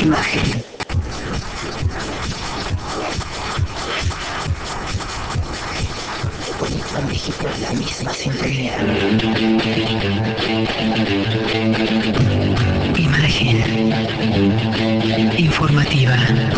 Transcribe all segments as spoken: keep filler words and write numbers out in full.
Imagen. Conecta México en la misma sintonía. Imagen informativa.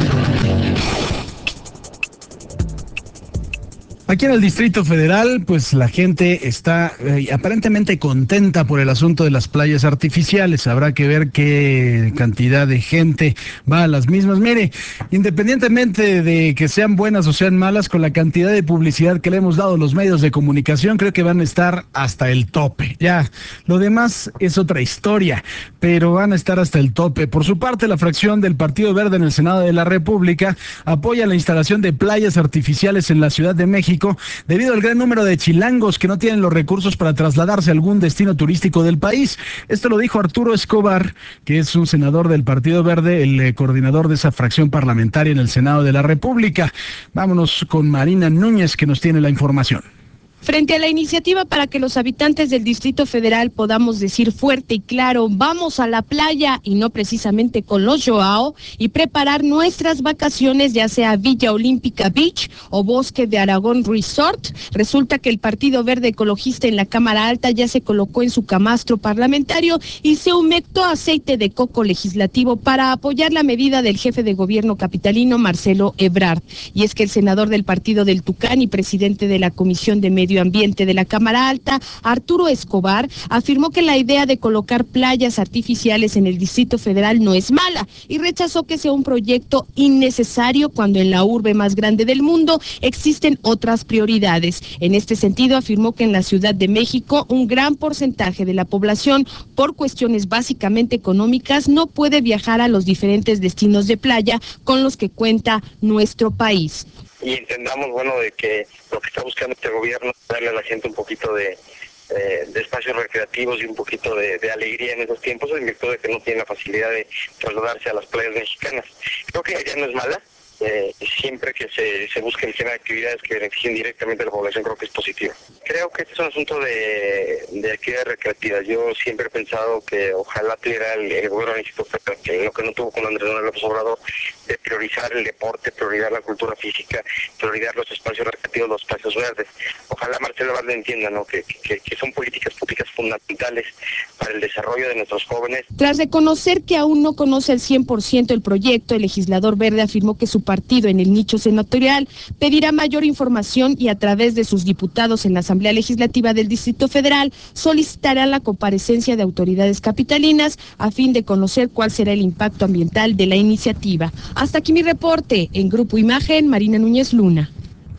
Aquí en el Distrito Federal, pues la gente está eh, aparentemente contenta por el asunto de las playas artificiales. Habrá que ver qué cantidad de gente va a las mismas. Mire, independientemente de que sean buenas o sean malas, con la cantidad de publicidad que le hemos dado a los medios de comunicación, creo que van a estar hasta el tope. Ya, lo demás es otra historia, pero van a estar hasta el tope. Por su parte, la fracción del Partido Verde en el Senado de la República apoya la instalación de playas artificiales en la Ciudad de México, debido al gran número de chilangos que no tienen los recursos para trasladarse a algún destino turístico del país. Esto lo dijo Arturo Escobar, que es un senador del Partido Verde, el eh, coordinador de esa fracción parlamentaria en el Senado de la República. Vámonos con Marina Núñez, que nos tiene la información. Frente a la iniciativa para que los habitantes del Distrito Federal podamos decir fuerte y claro, vamos a la playa y no precisamente con los Joao, y preparar nuestras vacaciones, ya sea Villa Olímpica Beach o Bosque de Aragón Resort, resulta que el Partido Verde Ecologista en la Cámara Alta ya se colocó en su camastro parlamentario y se humectó aceite de coco legislativo para apoyar la medida del jefe de gobierno capitalino, Marcelo Ebrard. Y es que el senador del Partido del Tucán y presidente de la Comisión de Medio Ambiente de la Cámara Alta, Arturo Escobar, afirmó que la idea de colocar playas artificiales en el Distrito Federal no es mala y rechazó que sea un proyecto innecesario cuando en la urbe más grande del mundo existen otras prioridades. En este sentido, afirmó que en la Ciudad de México un gran porcentaje de la población, por cuestiones básicamente económicas, no puede viajar a los diferentes destinos de playa con los que cuenta nuestro país. Y entendamos, bueno, de que lo que está buscando este gobierno es darle a la gente un poquito de, eh, de espacios recreativos y un poquito de, de alegría en esos tiempos, en virtud de que no tienen la facilidad de trasladarse a las playas mexicanas. Creo que la idea no es mala, eh, siempre que se, se busquen generar actividades que beneficien directamente a la población, creo que es positivo. Creo que este es un asunto de, de actividades recreativas. Yo siempre he pensado que ojalá tuviera el, el gobierno del Instituto Federal, que lo que no tuvo con Andrés Manuel López Obrador, de priorizar el deporte, priorizar la cultura física, priorizar los espacios recreativos, los espacios verdes. Ojalá Marcelo Ebrard entienda, ¿no? que, que, que son políticas públicas fundamentales para el desarrollo de nuestros jóvenes. Tras reconocer que aún no conoce al cien por ciento el proyecto, el legislador verde afirmó que su partido en el nicho senatorial pedirá mayor información y a través de sus diputados en la Asamblea Legislativa del Distrito Federal solicitará la comparecencia de autoridades capitalinas a fin de conocer cuál será el impacto ambiental de la iniciativa. Hasta aquí mi reporte. En Grupo Imagen, Marina Núñez Luna.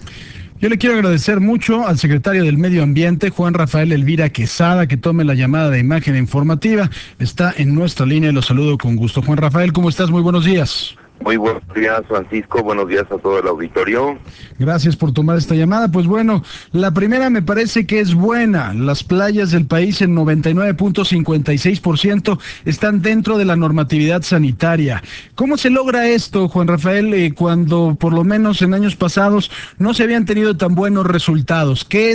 Yo le quiero agradecer mucho al secretario del Medio Ambiente, Juan Rafael Elvira Quesada, que tome la llamada de Imagen Informativa. Está en nuestra línea y lo saludo con gusto. Juan Rafael, ¿cómo estás? Muy buenos días. Muy buenos días, Francisco. Buenos días a todo el auditorio. Gracias por tomar esta llamada. Pues bueno, la primera me parece que es buena. Las playas del país en noventa y nueve punto cincuenta y seis por ciento están dentro de la normatividad sanitaria. ¿Cómo se logra esto, Juan Rafael, eh, cuando por lo menos en años pasados no se habían tenido tan buenos resultados? ¿Qué